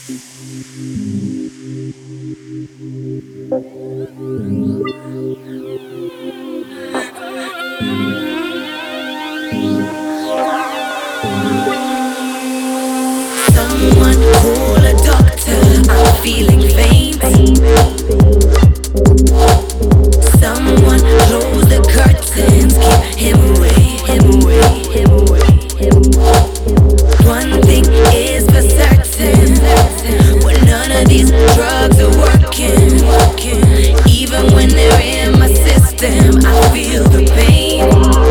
Someone call a doctor, I'm feeling faint. Someone close the curtains, keep him away, him away, him away, him away. One thing is for certain, when none of these drugs are working, even when they're in my system, I feel the pain.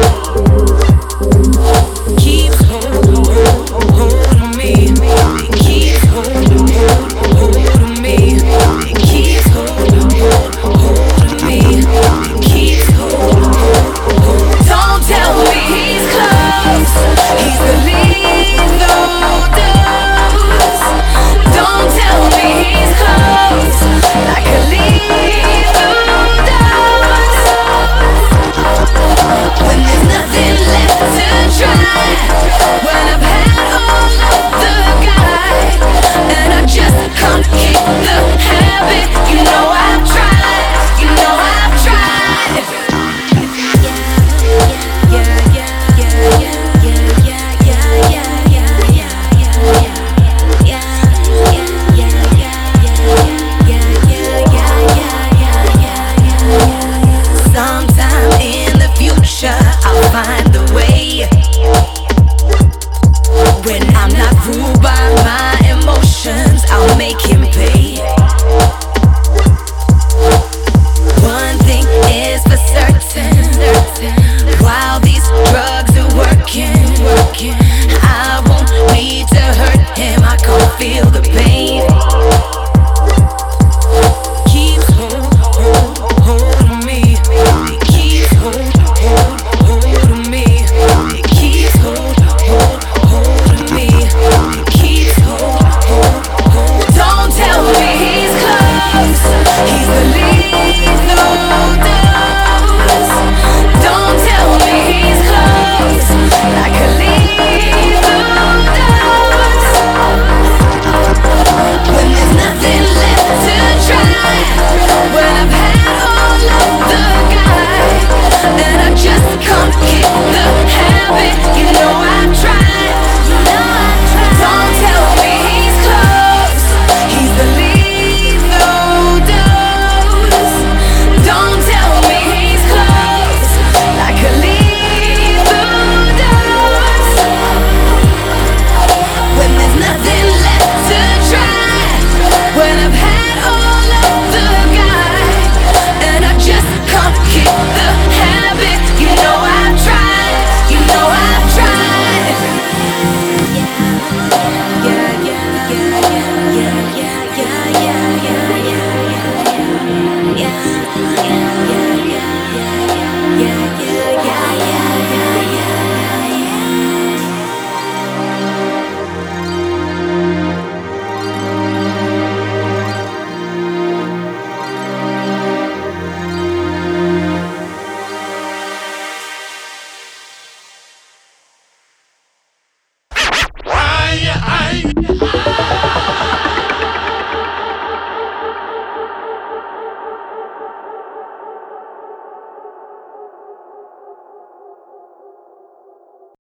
Keeps holding me. It keeps holding me. It keeps holding me. It keeps holding. Don't tell me he's close. He's the lethal dose. Don't tell me he's close, like a lethal dose. When there's nothing left to try, when I've had all of the guide, and I just can't kick the habit. You know I've tried, you know I've tried. Sometime in the future I'll find the way. When I'm not ruled by my emotions, I'll make him pay. One thing is for certain, while these drugs are working, I won't need to hurt him. I can't feel the pain. Keeps holding me. It keeps holding me. It keeps holding me. It keeps holding. Don't tell me he's close. He's the lethal dose. Don't tell me he's close, like a lethal dose. When there's nothing left to try, when I've had all of the guide, and I just can't kick the habit. You know I've tried, you know I've tried. Don't tell me he's close. He's the lethal dose. Don't tell me he's close, like a lethal dose. When there's nothing left to try, when I've had all of the guide, and I just can't kick the habit. You know I've tried, you know I've tried. Why